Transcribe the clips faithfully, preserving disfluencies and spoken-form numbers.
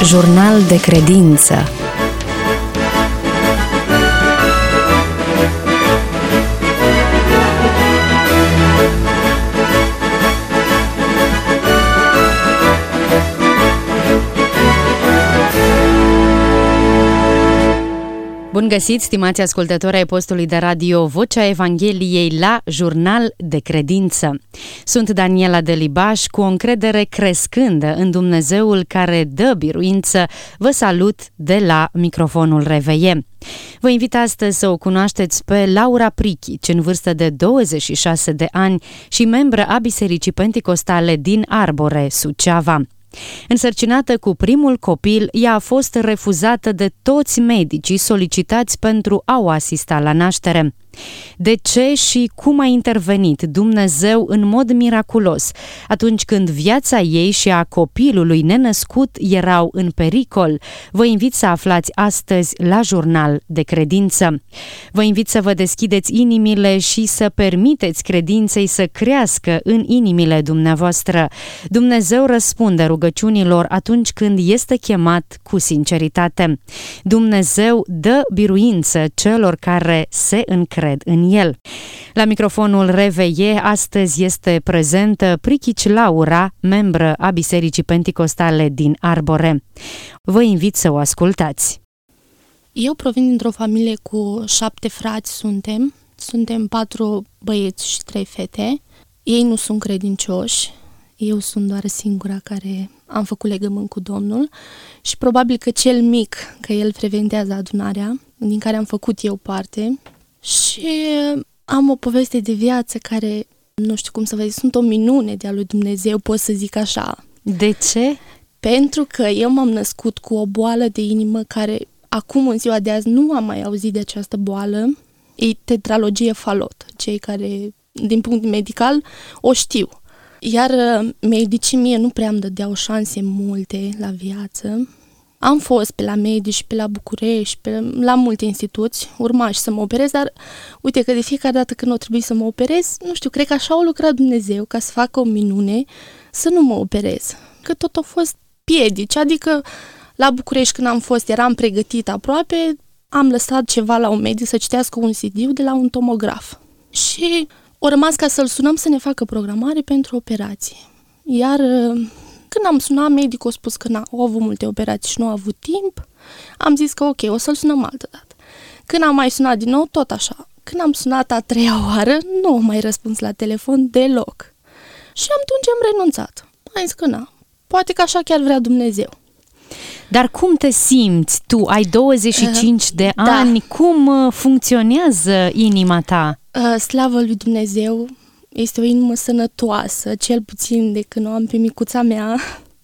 Jurnal de credință. Bun găsit, stimați ascultători ai postului de radio Vocea Evangheliei la Jurnal de Credință. Sunt Daniela Delibaș, cu o încredere crescândă în Dumnezeul care dă biruință, vă salut de la microfonul Reveie. Vă invit astăzi să o cunoașteți pe Laura Prichici, în vârstă de douăzeci și șase de ani și membră a Bisericii Penticostale din Arbore, Suceava. Însărcinată cu primul copil, ea a fost refuzată de toți medicii solicitați pentru a o asista la naștere. De ce și cum a intervenit Dumnezeu în mod miraculos atunci când viața ei și a copilului nenăscut erau în pericol? Vă invit să aflați astăzi la Jurnal de Credință. Vă invit să vă deschideți inimile și să permiteți credinței să crească în inimile dumneavoastră. Dumnezeu răspunde rugăciunilor atunci când este chemat cu sinceritate. Dumnezeu dă biruință celor care se încred în El. La microfonul Reveie astăzi este prezentă Prichici Laura, membră a Bisericii Penticostale din Arbore. Vă invit să o ascultați. Eu provin dintr-o familie cu șapte frați suntem. Suntem patru băieți și trei fete. Ei nu sunt credincioși. Eu sunt doar singura care am făcut legământ cu Domnul și probabil că cel mic, că el frecventează adunarea, din care am făcut eu parte. Și am o poveste de viață care, nu știu cum să vă zic, sunt o minune de-a lui Dumnezeu, pot să zic așa. De ce? Pentru că eu m-am născut cu o boală de inimă care, acum în ziua de azi, nu am mai auzit de această boală. E tetralogie Fallot. Cei care, din punct medical, o știu. Iar medicii mie nu prea îmi dădeau șanse multe la viață. Am fost pe la medici, pe la București, pe la multe instituții, urma și să mă operez, dar uite că de fiecare dată când o trebuie să mă operez, nu știu, cred că așa a lucrat Dumnezeu ca să facă o minune să nu mă operez. Că tot au fost piedici, adică la București când am fost, eram pregătită aproape, am lăsat ceva la un medic să citească un C D de la un tomograf. Și o rămas ca să-l sunăm să ne facă programare pentru operație. Iar când am sunat, medicul a spus că n-au avut multe operații și nu a avut timp. Am zis că ok, o să-l sunăm altă dată. Când am mai sunat din nou, tot așa. Când am sunat a treia oară, nu am mai răspuns la telefon deloc. Și atunci am renunțat. Am zis că na, poate că așa chiar vrea Dumnezeu. Dar cum te simți tu? Ai douăzeci și cinci de da. ani, cum funcționează inima ta? Uh, slavă lui Dumnezeu! Este o inimă sănătoasă, cel puțin de când o am pe micuța mea.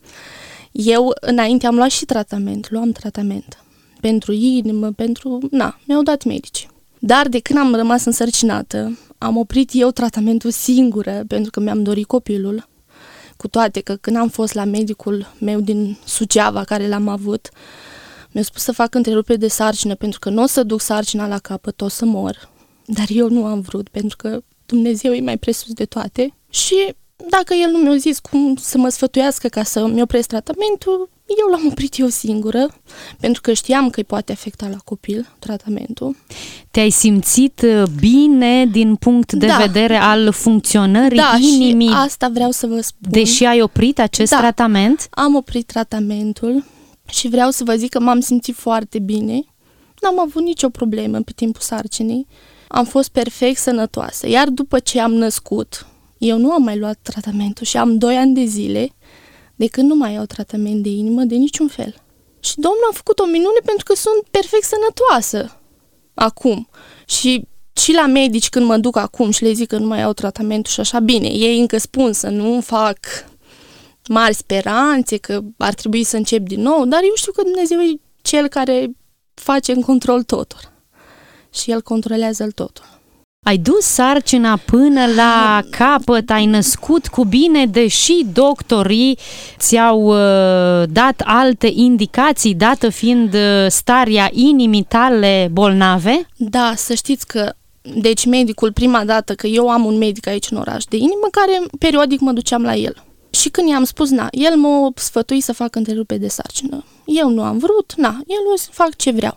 Eu, înainte, am luat și tratament, luam tratament. Pentru inimă, pentru... Na, mi-au dat medici. Dar de când am rămas însărcinată, am oprit eu tratamentul singură, pentru că mi-am dorit copilul. Cu toate că când am fost la medicul meu din Suceava, care l-am avut, mi-a spus să fac întrerupere de sarcină, pentru că nu o să duc sarcina la capăt, o să mor. Dar eu nu am vrut, pentru că Dumnezeu e mai presus de toate și dacă el nu mi-a zis cum să mă sfătuiască ca să-mi opresc tratamentul, eu l-am oprit eu singură, pentru că știam că îi poate afecta la copil tratamentul. Te-ai simțit bine din punct de da. vedere al funcționării da, inimii? Și asta vreau să vă spun. Deși ai oprit acest da, tratament? Am oprit tratamentul și vreau să vă zic că m-am simțit foarte bine. N-am avut nicio problemă pe timpul sarcinii. Am fost perfect sănătoasă, iar după ce am născut, eu nu am mai luat tratamentul și am doi ani de zile de când nu mai iau tratament de inimă de niciun fel. Și Domnul a făcut o minune pentru că sunt perfect sănătoasă acum. Și și la medici când mă duc acum și le zic că nu mai iau tratamentul și așa, bine, ei încă spun să nu fac mari speranțe, că ar trebui să încep din nou, dar eu știu că Dumnezeu e Cel care face în control totul. Și El controlează-l totul. Ai dus sarcina până la capăt, ai născut cu bine, deși doctorii ți-au uh, dat alte indicații, dată fiind uh, starea inimii tale bolnave? Da, să știți că, deci medicul, prima dată, că eu am un medic aici în oraș de inimă, care periodic mă duceam la el. Și când i-am spus, na, el m-a sfătuit să fac întrerupere de sarcină. Eu nu am vrut, na, el o să fac ce vreau.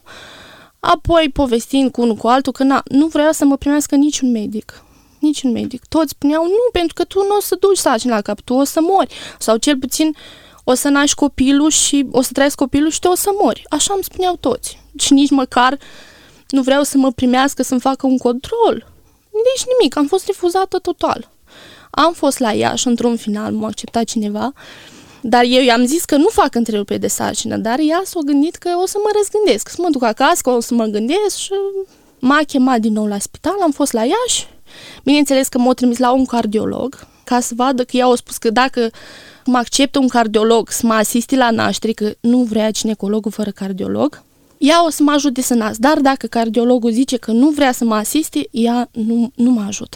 Apoi povestind cu unul cu altul că na, nu vrea să mă primească niciun medic. Niciun medic. Toți spuneau, nu, pentru că tu nu o să duci sarcina la cap, tu o să mori. Sau cel puțin o să naști copilul și o să trăiesc copilul și tu o să mori. Așa îmi spuneau toți. Și nici măcar nu vreau să mă primească, să-mi facă un control. Nici nimic, am fost refuzată total. Am fost la Iași, într-un final, m-a acceptat cineva, dar eu i-am zis că nu fac întrerupere de sarcină, dar ea s-a gândit că o să mă răzgândesc, să mă duc acasă, că o să mă gândesc și m-a chemat din nou la spital, am fost la Iași. Bineînțeles că m-a trimis la un cardiolog, ca să vadă că ea a spus că dacă mă acceptă un cardiolog să mă asiste la naștere, că nu vrea ginecologul fără cardiolog, ea o să mă ajute să nasc, dar dacă cardiologul zice că nu vrea să mă asiste, ea nu, nu mă ajută.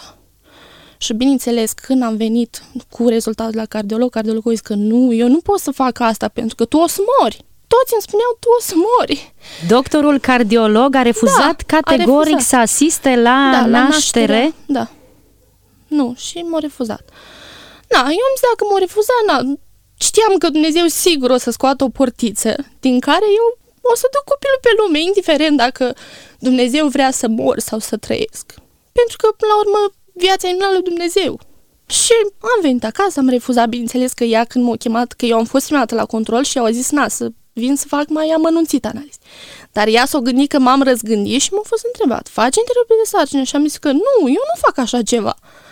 Și bineînțeles, când am venit cu rezultatul la cardiolog, cardiologul a zis că nu, eu nu pot să fac asta pentru că tu o să mori. Toți îmi spuneau, tu o să mori. Doctorul cardiolog a refuzat da, categoric a refuzat. să asiste la, da, la naștere? naștere? Da. Nu, și m-a refuzat. Na, eu am zis dacă m-a refuzat, na, știam că Dumnezeu sigur o să scoată o portiță din care eu o să duc copilul pe lume, indiferent dacă Dumnezeu vrea să mor sau să trăiesc. Pentru că, până la urmă, viața e în mâna lui Dumnezeu. Și am venit acasă, am refuzat, bineînțeles că ea când m-a chemat, că eu am fost primată la control și au zis, na, să vin să fac mai amănunțit analize. Dar ea s-a gândit că m-am răzgândit și m-a fost întrebat, faci întrerupere de sarcină? Și am zis că nu, eu nu fac așa ceva.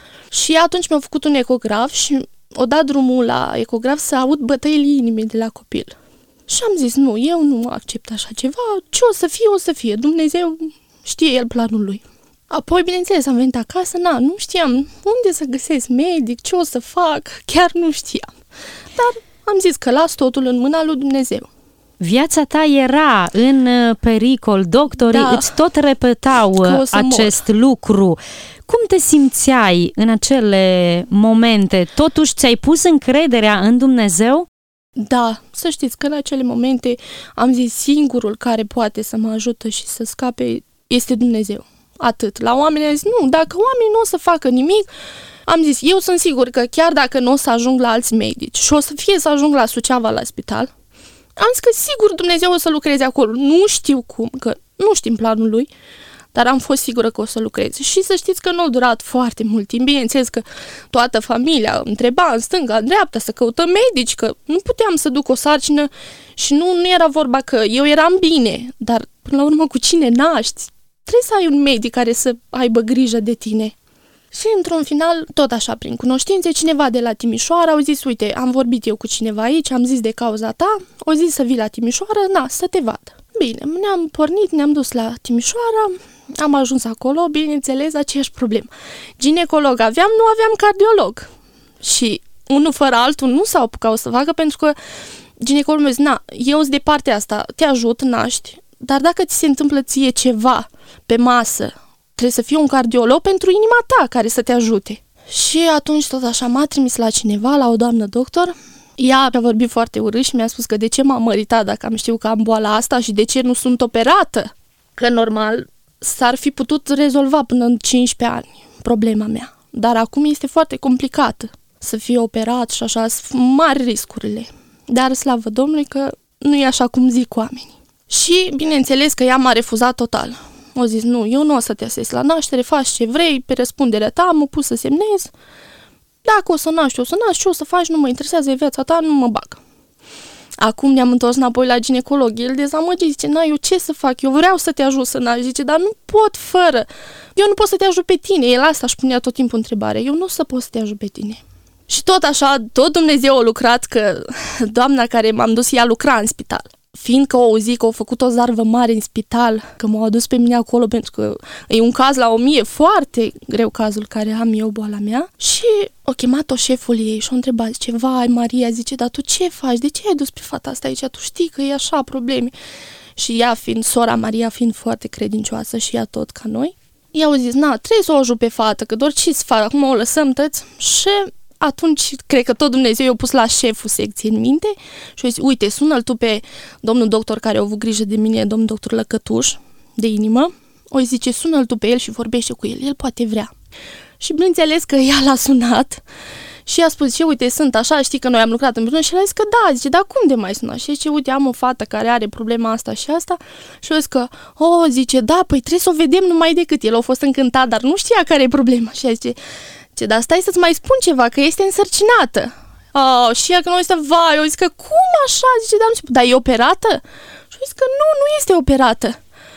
Și atunci mi-au făcut un ecograf și o dat drumul la ecograf să aud bătăile inimii de la copil. Și am zis, nu, eu nu accept așa ceva, ce o să fie, o să fie, Dumnezeu știe el planul lui. Apoi, bineînțeles, am venit acasă, na, nu știam unde să găsesc medic, ce o să fac, chiar nu știam. Dar am zis că las totul în mâna lui Dumnezeu. Viața ta era în pericol, doctorii da, îți tot repetau acest mor. lucru. Cum te simțeai în acele momente? Totuși ți-ai pus încrederea în Dumnezeu? Da, să știți că în acele momente am zis singurul care poate să mă ajute și să scape este Dumnezeu. Atât. La oameni am zis, nu, dacă oamenii nu o să facă nimic, am zis, eu sunt sigur că chiar dacă nu o să ajung la alți medici și o să fie să ajung la Suceava la spital, am zis că sigur Dumnezeu o să lucreze acolo. Nu știu cum, că nu știm planul lui, dar am fost sigură că o să lucreze. Și să știți că nu a durat foarte mult timp. Bineînțeles că toată familia întreba în stânga, în dreapta, să căutăm medici, că nu puteam să duc o sarcină și nu, nu era vorba că eu eram bine, dar până la urmă cu cine naști? Trebuie să ai un medic care să aibă grijă de tine. Și într-un final, tot așa, prin cunoștințe, cineva de la Timișoara au zis, uite, am vorbit eu cu cineva aici, am zis de cauza ta, au zis să vii la Timișoara, na, să te vadă. Bine, ne-am pornit, ne-am dus la Timișoara, am ajuns acolo, bineînțeles, aceeași problemă. Ginecolog aveam, nu aveam cardiolog. Și unul fără altul nu s-au apucat să facă, pentru că ginecologul mi-a zis, na, eu sunt de partea asta, te ajut, naști, dar dacă ți se întâmplă ție ceva pe masă, trebuie să fie un cardiolog pentru inima ta care să te ajute. Și atunci tot așa m-a trimis la cineva, la o doamnă doctor. Ea mi-a vorbit foarte urât și mi-a spus că de ce m-am măritat dacă am știut că am boala asta și de ce nu sunt operată. Că normal s-ar fi putut rezolva până în cincisprezece ani problema mea. Dar acum este foarte complicată să fie operat și așa, sunt mari riscurile. Dar slavă Domnului că nu e așa cum zic oamenii. Și bineînțeles că ea m-a refuzat total. O zis, nu, eu nu o să te asist la naștere, faci ce vrei, pe răspunderea ta, m-a pus să semnez. Dacă o să naști, o să naști, ce o să faci, nu mă interesează, e viața ta, nu mă bag. Acum ne-am întors înapoi la ginecolog. El dezamăgit, zice, na, eu ce să fac? Eu vreau să te ajut să naști, zice, dar nu pot fără. Eu nu pot să te ajut pe tine. El asta își punea tot timpul întrebarea. Eu nu o să pot să te ajut pe tine. Și tot așa, tot Dumnezeu a lucrat că doamna care m-am dus, ea lucra în spital. Fiindcă o auzi că au făcut o zarvă mare în spital, că m-au adus pe mine acolo pentru că e un caz la o mie, foarte greu cazul care am eu, boala mea. Și o chemat-o șeful ei și o întrebat, zice, vai Maria, zice, dar tu ce faci? De ce ai dus pe fata asta aici? Tu știi că e așa probleme. Și ea fiind, sora Maria fiind foarte credincioasă și ea tot ca noi, i-au zis, na, trebuie să o ajut pe fată, că doar ce să fac, acum o lăsăm tăți. Și atunci, cred că tot Dumnezeu i-a pus la șeful secției în minte și a zis, uite, sună-l tu pe domnul doctor care a avut grijă de mine, domnul doctor Lăcătuș, de inimă, o zice, sună-l tu pe el și vorbește cu el, el poate vrea. Și bineînțeles că ea l-a sunat Și a spus, zice, uite, sunt așa, știi că noi am lucrat împreună și el a zis că da, zice, dar cum de mai suna? Și zice, uite, am o fată care are problema asta și asta și a zis că, oh, zice, da, păi trebuie să o vedem numai decât. El a fost încântat, dar nu știa care e problema. Și a zice, zice, dar stai să-ți mai spun ceva, că este însărcinată. Oh, și ea că nu este, vai, eu zic că cum așa? Zice, dar nu știu, dar e operată? Și eu zic că nu, nu este operată.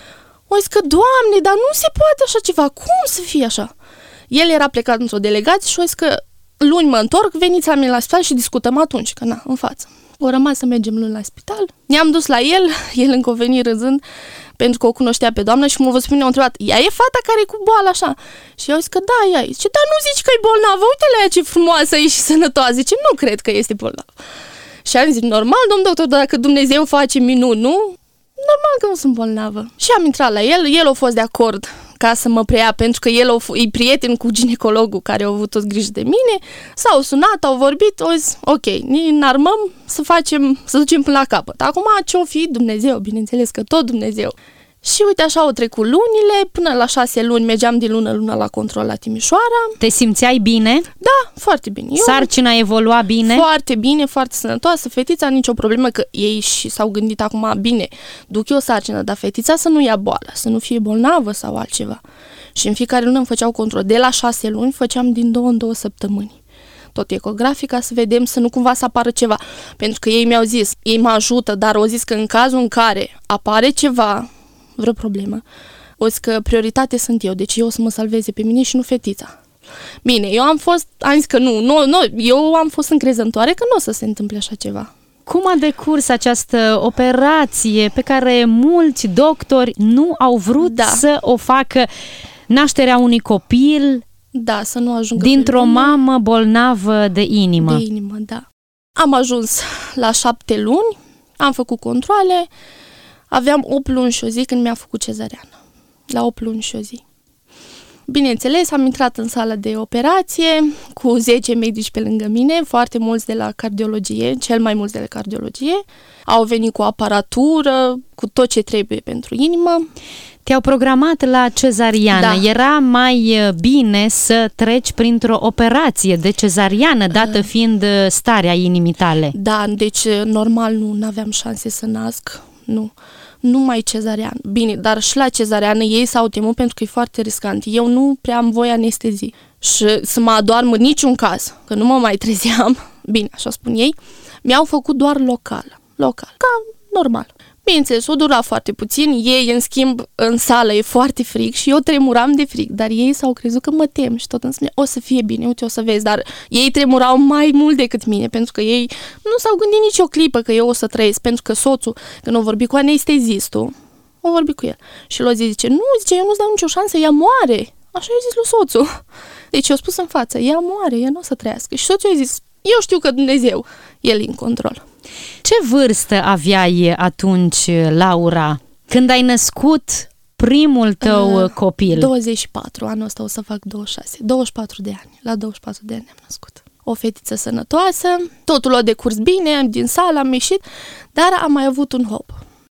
O zic că, Doamne, dar nu se poate așa ceva, cum să fie așa? El era plecat într-o delegație și o zic că luni mă întorc, veniți la mine la spital și discutăm atunci, că na, în față. O rămas să mergem luni la spital, ne-am dus la el, el încă o veni râzând, pentru că o cunoștea pe doamnă și cum vă spun, ne-a întrebat, ea e fata care e cu boală așa? Și eu zic că da, ea e. Zice, dar nu zici că e bolnavă, uite la ea ce frumoasă e și sănătoasă. Zice, nu cred că este bolnavă. Și am zis, normal, domn doctor, dacă Dumnezeu face minuni, nu? Normal că nu sunt bolnavă. Și am intrat la el, el a fost de acord ca să mă preia, pentru că el e prieten cu ginecologul care a avut o grijă de mine, s-au sunat, au vorbit, au zis, ok, ne înarmăm să facem, să ducem până la capăt. Acum ce-o fi? Dumnezeu, bineînțeles că tot Dumnezeu. Și uite așa au trecut lunile, până la șase luni mergeam din lună lună la control la Timișoara. Te simțeai bine? Da, foarte bine. Eu, Sarcina evolua bine? Foarte bine, foarte sănătoasă. Fetița nicio problemă, că ei și s-au gândit acum, bine, duc eu sarcină, dar fetița să nu ia boală, să nu fie bolnavă sau altceva. Și în fiecare lună îmi făceau control. De la șase luni făceam din două în două săptămâni. Tot ecografica, să vedem să nu cumva să apară ceva. Pentru că ei mi-au zis, ei mă ajută, dar au zis că în cazul în care apare ceva, vreo problemă, o zis că prioritate sunt eu, deci eu o să mă salveze pe mine și nu fetița. Bine, eu am fost, am zis că nu, nu, nu eu am fost încrezătoare că nu o să se întâmple așa ceva. Cum a decurs această operație pe care mulți doctori nu au vrut da. să o facă, nașterea unui copil da, să nu ajungă dintr-o mamă bolnavă de inimă? De inimă, da. Am ajuns la șapte luni, am făcut controale, aveam opt luni și o zi când mi-a făcut cezariană. La opt luni și o zi. Bineînțeles, am intrat în sală de operație cu zece medici pe lângă mine, foarte mulți de la cardiologie, cel mai mulți de la cardiologie. Au venit cu aparatură, cu tot ce trebuie pentru inimă. Te-au programat la cezariană. Da. Era mai bine să treci printr-o operație de cezariană, dată fiind starea inimii tale. Da, deci normal nu aveam șanse să nasc, nu. Numai cezarian. Bine, dar și la cezariană ei s-au temut pentru că e foarte riscant. Eu nu prea am voie anestezii și să mă adoarmă în niciun caz, că nu mă mai trezeam. Bine, așa spun ei. Mi-au făcut doar local. Local. Ca normal. Bineînțeles, o dura foarte puțin. Ei, în schimb, în sală e foarte frig și eu tremuram de frig, dar ei s-au crezut că mă tem și tot îmi spunea, o să fie bine, uite, o să vezi, dar ei tremurau mai mult decât mine, pentru că ei nu s-au gândit nici o clipă că eu o să trăiesc, pentru că soțul, când o vorbi cu anestezistul, o vorbi cu el și l-o zice, nu, zice, eu nu-ți dau nicio șansă, ea moare. Așa i-a zis lui soțul. Deci eu spus în față, ea moare, ea nu o să trăiască. Și soțul i-a zis, eu știu că Dumnezeu, el e în control. Ce vârstă aveai atunci, Laura, când ai născut primul tău uh, copil? douăzeci și patru, anul ăsta o să fac douăzeci și șase, douăzeci și patru de ani. La douăzeci și patru de ani am născut. O fetiță sănătoasă, totul a decurs bine, din sală am ieșit, dar am mai avut un hop.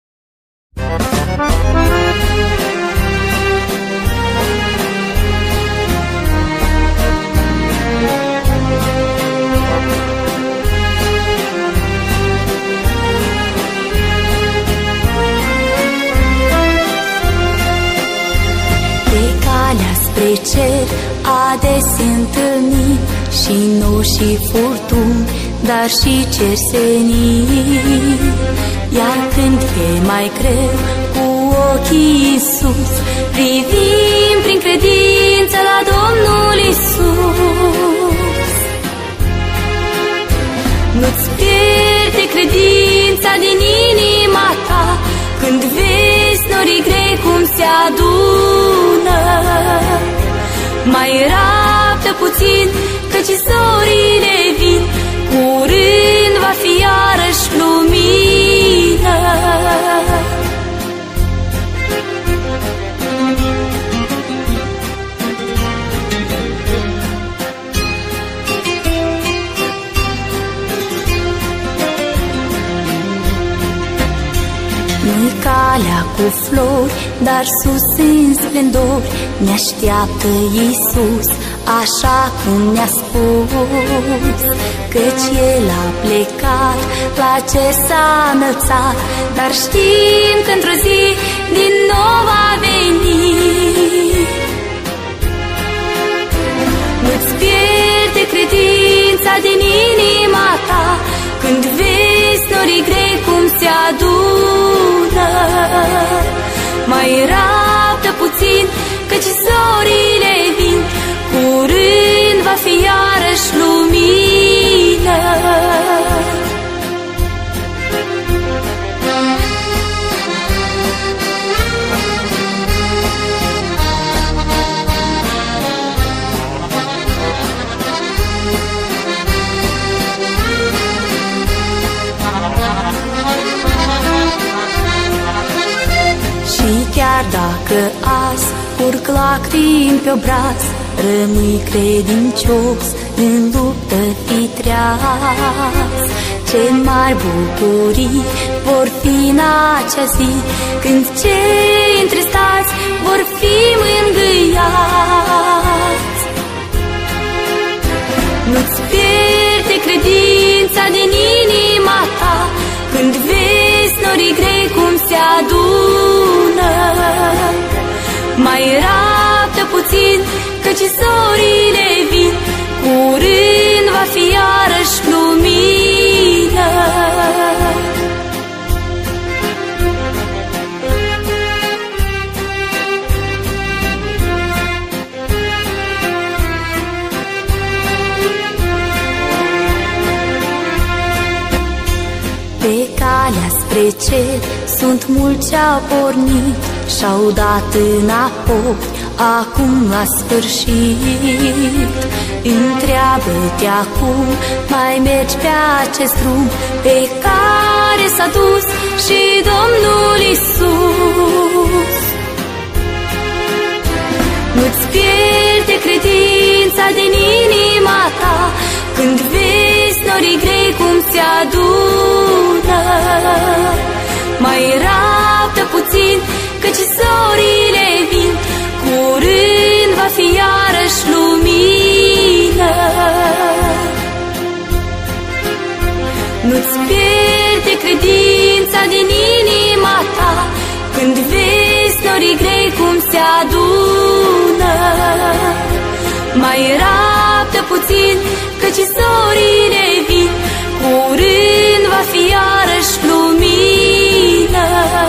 Spre cer a de se întâlni și nori și furtuni, dar și cer senin. Iar când e mai greu, cu ochii sus, privim prin credință la Domnul Iisus. Nu-ți pierde credința din inima ta, când vezi norii grei cum se adună. Mai rabdă puțin, căci zorile vin, curând va fi iarăși lumină. Nu-i calea cu flori, dar sus în splendori ne așteaptă Iisus. așa cum ne-a spus, căci El a plecat la cer s-a înălțat, dar știm că într-o zi din nou va veni. Nu-ți pierde credința din inima ta când vezi norii grei cum se adună. Mai rabdă puțin, căci zorile vin, curând va fi iarăși lumină. Chiar dacă azi urc lacrimi pe obraz, rămâi credincios, în luptă fi treaz. Ce mari bucurii vor fi în acea zi, când cei întristați vor fi mângâiați. Nu-ți pierde credința din inima ta când vezi norii grei cum se adună. Mai rabdă puțin, căci zorile vin, curând va fi iarăși lumină. Pe calea spre cer sunt mulți ce-au pornit și-au dat înapoi, acum la sfârșit. Întreabă-te acum, mai mergi pe acest drum pe care s-a dus și Domnul Iisus. Nu-ți pierde credința din inima ta când vezi norii grei cum se adună. Mai rabdă puțin, căci zorile vin, curând va fi iarăși lumină. Nu-ți pierde credința din inima ta când vezi norii grei cum se adună. Mai rabdă puțin, căci zorile vin, curând va fi iarăși lumină.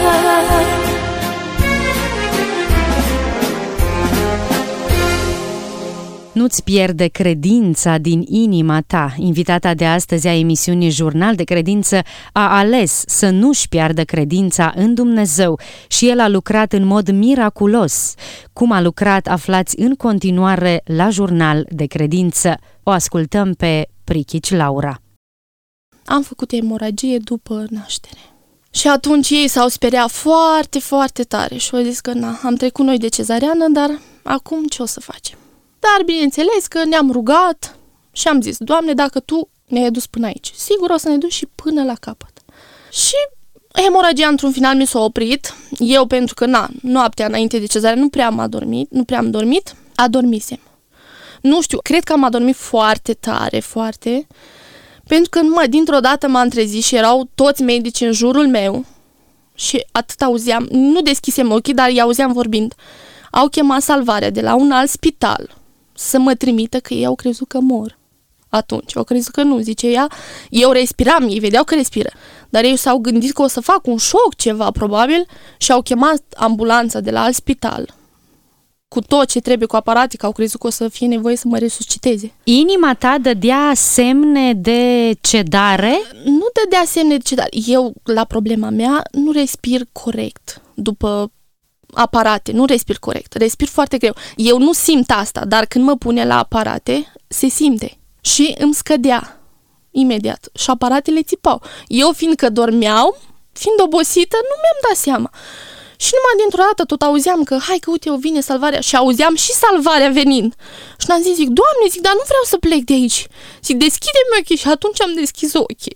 Nu-ți pierde credința din inima ta. Invitata de astăzi a emisiunii Jurnal de Credință a ales să nu-și piardă credința în Dumnezeu și El a lucrat în mod miraculos. Cum a lucrat, aflați în continuare la Jurnal de Credință. O ascultăm pe Prichici Laura. Am făcut emoragie după naștere. Și atunci ei s-au speriat foarte, foarte tare și au zis că na, am trecut noi de cezariană, dar acum ce o să facem? Dar bineînțeles că ne-am rugat și am zis, Doamne, dacă Tu ne-ai dus până aici, sigur o să ne duci și până la capăt. Și hemoragia într-un final mi s-a oprit. Eu, pentru că na, noaptea înainte de cezariană nu prea am adormit, nu prea am dormit, adormisem. Nu știu, cred că am adormit foarte tare, foarte, pentru că numai dintr-o dată m-am trezit și erau toți medici în jurul meu și atât auzeam, nu deschisem ochii, dar i-auzeam vorbind. Au chemat salvarea de la un alt spital să mă trimită, că ei au crezut că mor. Atunci, au crezut că nu, zice ea. Eu respiram, ei vedeau că respiră. Dar ei s-au gândit că o să fac un șoc, ceva, probabil, și au chemat ambulanța de la alt spital. Cu tot ce trebuie, cu aparate, că au crezut că o să fie nevoie să mă resusciteze. Inima ta dădea semne de cedare? Nu dădea semne de cedare. Eu, la problema mea, nu respir corect după aparate, nu respir corect, respir foarte greu. Eu nu simt asta, dar când mă pune la aparate, se simte. Și îmi scădea imediat și aparatele țipau. Eu, fiindcă dormeau, fiind obosită, nu mi-am dat seama. Și numai dintr-o dată tot auzeam că, hai că uite, o vine salvarea. Și auzeam și salvarea venind. Și n-am zis, zic, Doamne, zic, dar nu vreau să plec de aici. Zic, deschide-mi ochii. Și atunci am deschis ochii.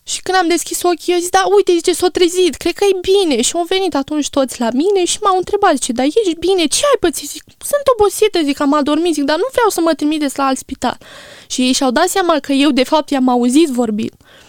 Și când am deschis ochii, eu zic, da, uite, zice, s-a trezit, cred că e bine. Și au venit atunci toți la mine și m-au întrebat, zice, dar ești bine? Ce ai pățit? Zic, sunt obosită, zic, am adormit, zic, dar nu vreau să mă trimiteți la alt spital. Și ei și-au dat seama că eu, de fapt, i-am auzit vorbind.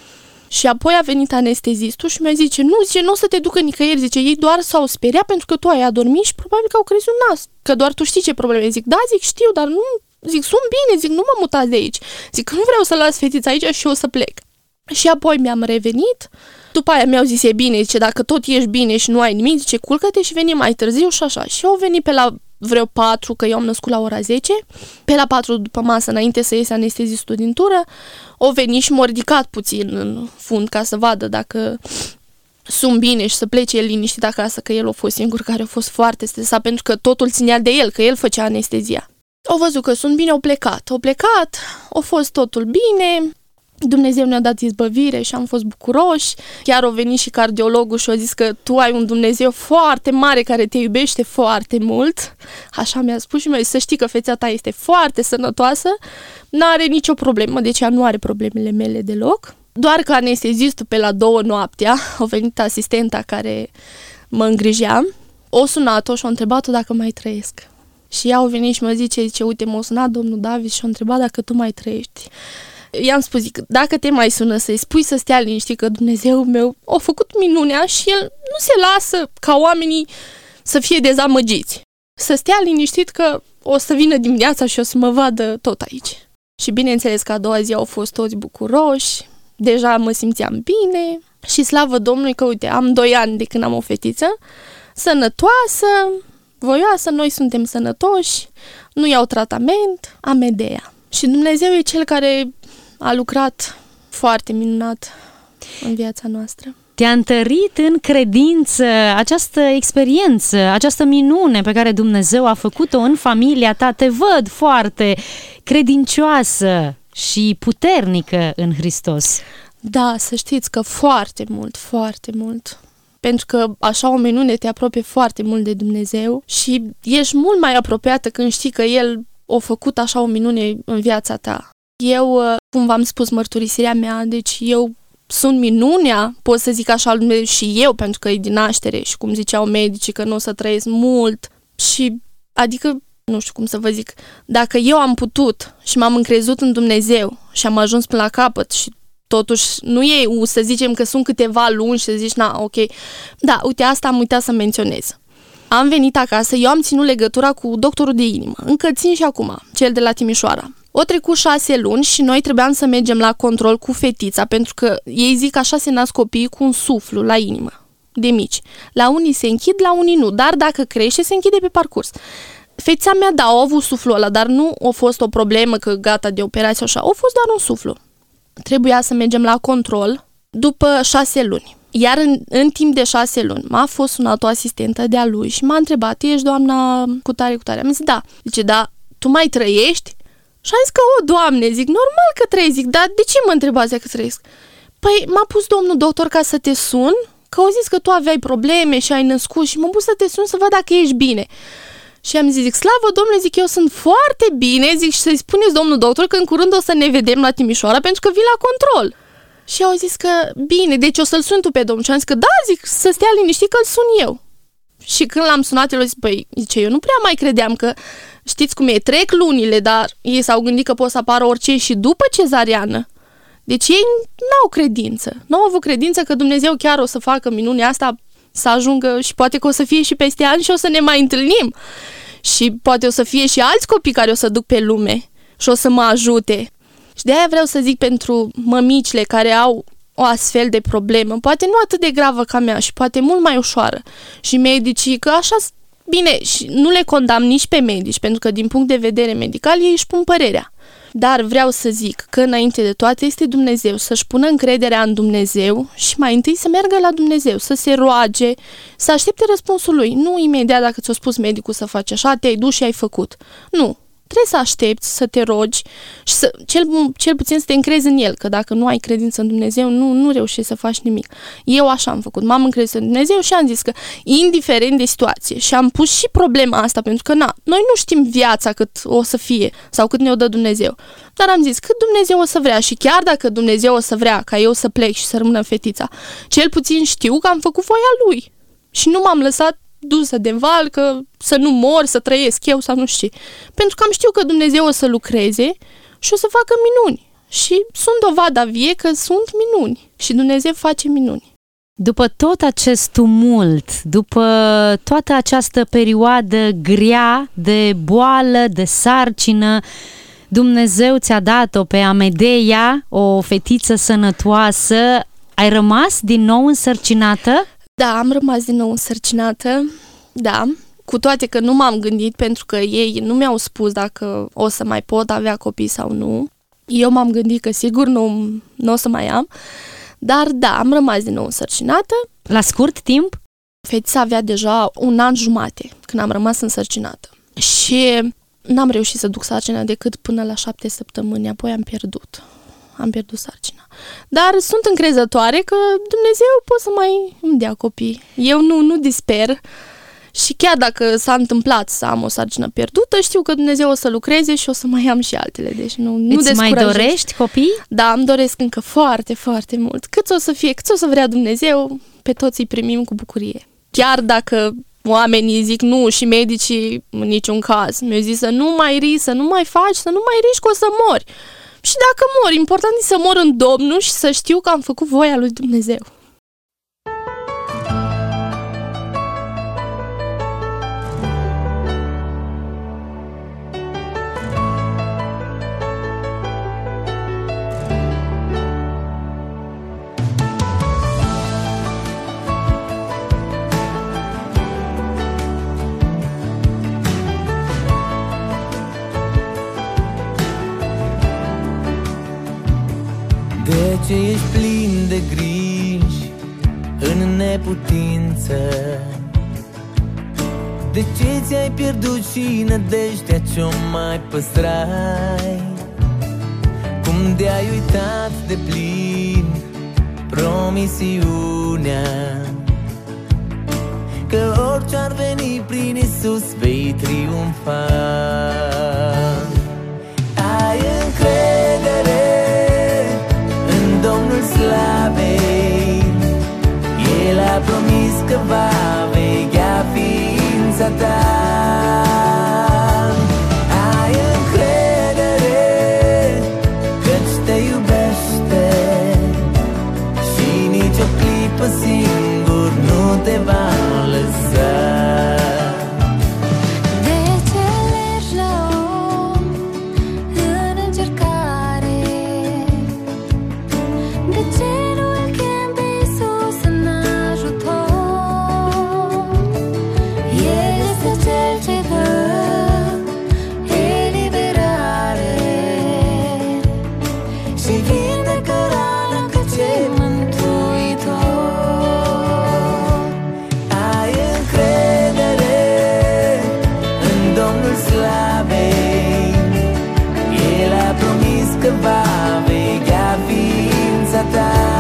Și apoi a venit anestezistul și mi-a zice, nu, zice, nu o să te ducă nicăieri, zice, ei doar s-au speriat pentru că tu ai adormit și probabil că au crezut nas, că doar tu știi ce probleme. Zic, da, zic, știu, dar nu, zic, sunt bine, zic, nu mă mutați de aici. Zic, că nu vreau să las fetița aici și eu să plec. Și apoi mi-am revenit, după aia mi-au zis, e bine, zice, dacă tot ești bine și nu ai nimic, zice, culcă-te și veni mai târziu și așa. Și au venit pe la vreo patru, că eu am născut la ora zece, pe la patru după masă, înainte să iese anestezistul din tură, au venit și m-au ridicat puțin în fund ca să vadă dacă sunt bine și să plece el liniștit acasă, că el a fost singur care a fost foarte stresat pentru că totul ținea de el, că el făcea anestezia. Au văzut că sunt bine, au plecat. Au plecat, a fost totul bine, Dumnezeu ne-a dat izbăvire și am fost bucuroși. Chiar a venit și cardiologul și a zis că tu ai un Dumnezeu foarte mare care te iubește foarte mult. Așa mi-a spus și mi-a zis să știi că feța ta este foarte sănătoasă, n-are nicio problemă, deci ea nu are problemele mele deloc. Doar că anestezistul pe la două noaptea, a venit asistenta care mă îngrijea, o sunat-o și a întrebat-o dacă mai trăiesc. Și ea a venit și mă zice, zice, uite, m-a sunat domnul David și a întrebat dacă tu mai trăiești. I-am spus, zic, dacă te mai sună să-i spui să stea liniștit că Dumnezeu meu a făcut minunea și el nu se lasă ca oamenii să fie dezamăgiți. Să stea liniștit că o să vină dimineața și o să mă vadă tot aici. Și bineînțeles că a doua zi au fost toți bucuroși, deja mă simțeam bine și slavă Domnului că, uite, am doi ani de când am o fetiță, sănătoasă, voioasă, noi suntem sănătoși, nu iau tratament, am Medea. Și Dumnezeu e Cel care a lucrat foarte minunat în viața noastră. Te-a întărit în credință această experiență, această minune pe care Dumnezeu a făcut-o în familia ta. Te văd foarte credincioasă și puternică în Hristos. Da, să știți că foarte mult, foarte mult. Pentru că așa o minune te apropie foarte mult de Dumnezeu și ești mult mai apropiată când știi că El a făcut așa o minune în viața ta. Eu, cum v-am spus, mărturisirea mea, deci eu sunt minunea, pot să zic așa, și eu, pentru că e din naștere și cum ziceau medicii că nu o să trăiesc mult și, adică, nu știu cum să vă zic, dacă eu am putut și m-am încrezut în Dumnezeu și am ajuns până la capăt și totuși nu e, să zicem că sunt câteva luni și să zici, na, ok, da, uite, asta am uitat să menționez. Am venit acasă, eu am ținut legătura cu doctorul de inimă, încă țin și acum, cel de la Timișoara. O trecut șase luni și noi trebuiam să mergem la control cu fetița, pentru că ei zic că așa se nasc copiii cu un suflu la inimă, de mici. La unii se închid, la unii nu, dar dacă crește, se închide pe parcurs. Fetița mea, da, a avut suflul ăla, dar nu a fost o problemă că gata de operație așa, a fost doar un suflu. Trebuia să mergem la control după șase luni. Iar în, în timp de șase luni m-a fost sunat o asistentă de-a lui și m-a întrebat, ești doamna cu tare, cu tare? Am zis, da. Zice, da, tu mai trăiești? Și am zis că, o, Doamne, zic, normal că trăiesc, zic, dar de ce mă întrebați dacă trăiesc? Păi m-a pus domnul doctor ca să te sun, că au zis că tu aveai probleme și ai născut și m-a pus să te sun să văd dacă ești bine. Și am zis, zic, slavă Domnule, zic, eu sunt foarte bine, zic, și să-i spuneți domnul doctor că în curând o să ne vedem la Timișoara pentru că vin la control. Și au zis că, bine, deci o să-l sun tu pe domnul. Și am zis că, da, zic, să stea liniștit că îl sun eu. Și când l-am sunat, el a zis, băi, zice, eu nu prea mai credeam că, știți cum e, trec lunile, dar ei s-au gândit că pot să apară orice și după cezariană. Deci ei n-au credință. Nu au avut credință că Dumnezeu chiar o să facă minunea asta, să ajungă și poate că o să fie și peste ani și o să ne mai întâlnim. Și poate o să fie și alți copii care o să duc pe lume și o să mă ajute. Și de-aia vreau să zic pentru mămicile care au o astfel de problemă, poate nu atât de gravă ca mea și poate mult mai ușoară. Și medicii, că așa, bine, și nu le condamn nici pe medici, pentru că din punct de vedere medical ei își pun părerea. Dar vreau să zic că înainte de toate este Dumnezeu, să-și pună încrederea în Dumnezeu și mai întâi să meargă la Dumnezeu, să se roage, să aștepte răspunsul lui. Nu imediat dacă ți-a spus medicul să faci așa, te-ai dus și ai făcut. Nu. Trebuie să aștepți, să te rogi și să, cel, cel puțin să te încrezi în El, că dacă nu ai credință în Dumnezeu, nu, nu reușești să faci nimic. Eu așa am făcut, m-am încredit în Dumnezeu și am zis că, indiferent de situație, și am pus și problema asta, pentru că, na, noi nu știm viața cât o să fie sau cât ne-o dă Dumnezeu, dar am zis cât Dumnezeu o să vrea și chiar dacă Dumnezeu o să vrea ca eu să plec și să rămână fetița, cel puțin știu că am făcut voia Lui și nu m-am lăsat dusă de val, că să nu mor, să trăiesc eu sau nu știu. Pentru că am știut că Dumnezeu o să lucreze și o să facă minuni. Și sunt dovada vie că sunt minuni și Dumnezeu face minuni. După tot acest tumult, după toată această perioadă grea de boală, de sarcină, Dumnezeu ți-a dat-o pe Amedeia, o fetiță sănătoasă. Ai rămas din nou însărcinată? Da, am rămas din nou însărcinată, da, cu toate că nu m-am gândit pentru că ei nu mi-au spus dacă o să mai pot avea copii sau nu. Eu m-am gândit că sigur nu, nu o să mai am, dar da, am rămas din nou însărcinată. La scurt timp? Fetița avea deja un an jumate când am rămas însărcinată și n-am reușit să duc sarcina decât până la șapte săptămâni, apoi am pierdut. Am pierdut sarcina. Dar sunt încrezătoare că Dumnezeu poate să mai îmi dea copii. Eu nu, nu disper și chiar dacă s-a întâmplat să am o sarcină pierdută, știu că Dumnezeu o să lucreze și o să mai am și altele. Deci nu, nu Îți mai dorești copii? Da, îmi doresc încă foarte, foarte mult. Cât o să fie, cât o să vrea Dumnezeu, pe toți îi primim cu bucurie. Chiar dacă oamenii zic nu și medicii în niciun caz, mi-au zis să nu mai rii, să nu mai faci, să nu mai riști că o să mori. Și dacă mor, important e să mor în Domnul și să știu că am făcut voia lui Dumnezeu. De ce ești plin de griji în neputință? De ce ți-ai pierdut și nădejdea ce-o mai păstrai? Cum de-ai uitat de plin promisiunea că orice-ar veni prin Iisus vei triumfa? Ai încredere în Domnul slavei, El a promis că va veghea ființa ta. Ai încredere căci te iubește și nici o clipă singur nu te va lăsa. Că va veghea ființa ta.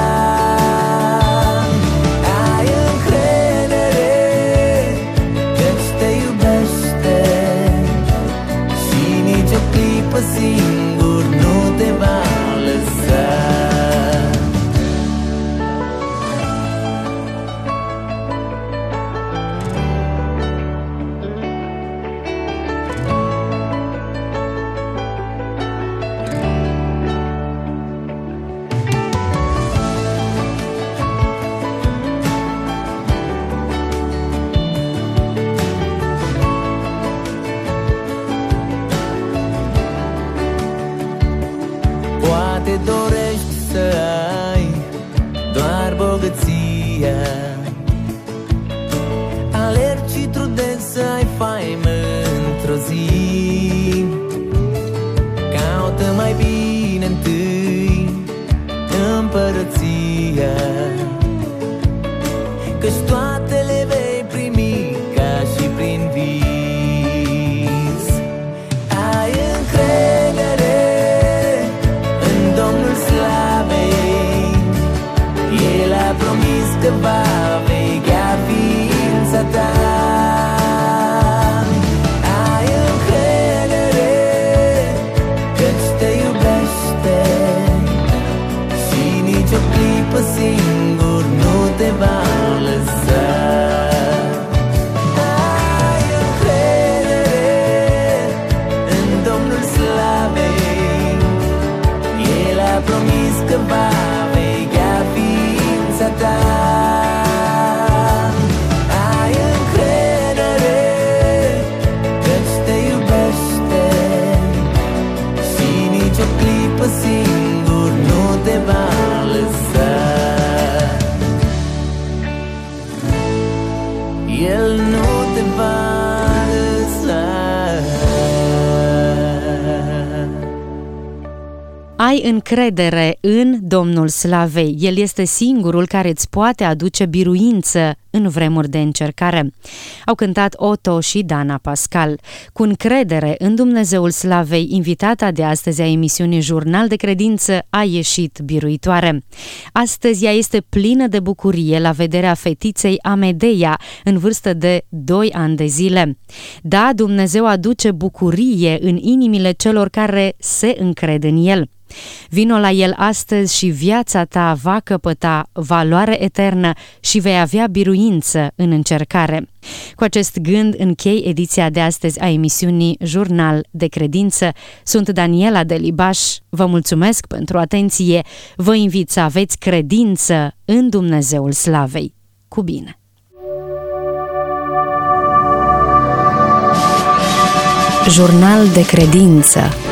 Ai încredere în Domnul Slavei. El este singurul care îți poate aduce biruință în vremuri de încercare. Au cântat Otto și Dana Pascal. Cu încredere în Dumnezeul Slavei, invitata de astăzi a emisiunii Jurnal de Credință a ieșit biruitoare. Astăzi ea este plină de bucurie la vederea fetiței Amedeia, în vârstă de doi ani de zile. Da, Dumnezeu aduce bucurie în inimile celor care se încred în El. Vino la El astăzi și viața ta va căpăta valoare eternă și vei avea biruință în încercare. Cu acest gând închei ediția de astăzi a emisiunii Jurnal de Credință. Sunt Daniela Delibaș, vă mulțumesc pentru atenție, vă invit să aveți credință în Dumnezeul Slavei. Cu bine! Jurnal de Credință.